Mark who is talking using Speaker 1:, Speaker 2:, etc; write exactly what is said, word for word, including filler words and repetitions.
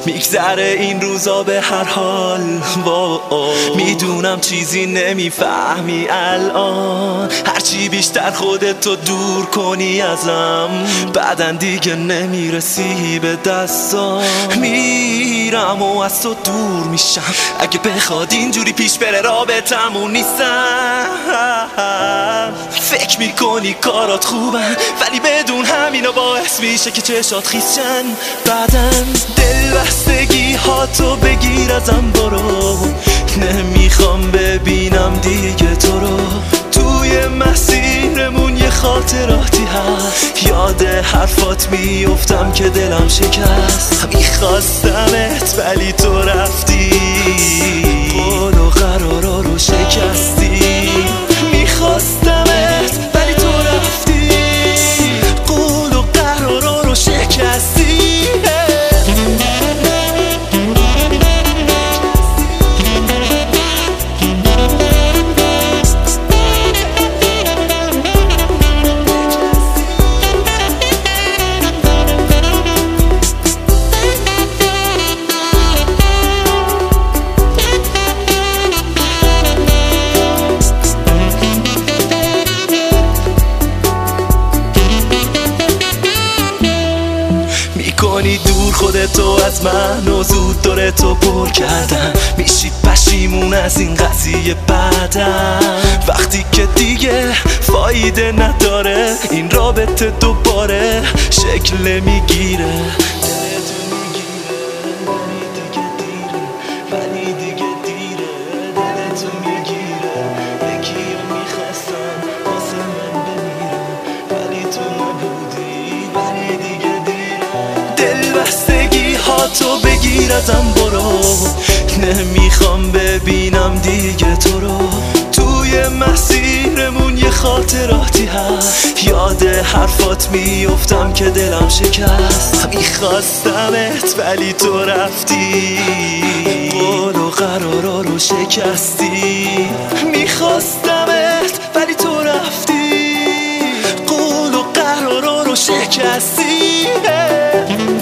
Speaker 1: میگذره این روزا به هر حال. میدونم چیزی نمیفهمی الان، هرچی بیشتر خودتو دور کنی ازم بعدن دیگه نمیرسی به دستام. میرم و از تو دور میشم، اگه بخواد اینجوری پیش بره رابطمون نیستم. فکر میکنی کارات خوبن ولی بدون همینو باعث میشه که چشات خیسشن. بعدن دلبستگی ها تو بگیر ازم برو، نمیخوام ببینم دیگه تو رو. توی مسیرمون یه خاطراتی هست، یاد حرفات میافتم که دلم شکست. میخواستمت ولی تو رفتی، قول و قرارا رو شکستی. میخواستمت ولی تو رفتی، قول و قرارا رو شکستی. میکنی دور خودتو از من و زود داره تو پر کردن. میشی پشیمون از این قضیه بعدم، وقتی که دیگه فایده نداره این رابطه دوباره شکل میگیره. ولی دیگه دیره، دلتو میگیره. یکیو میخواستم واسه من بمیره ولی تو نبودی، ولی دیگه دلبستگی ها تو بگیر ازم برو، نمیخوام ببینم دیگه تو رو. توی مسیرمون یه خاطراتی هست، یاد حرفات میافتم که دلم شکست. میخواستمت ولی تو رفتی، قول و قرارا رو شکستی. میخواستمت ولی تو رفتی، قول و قرارا رو شکستی.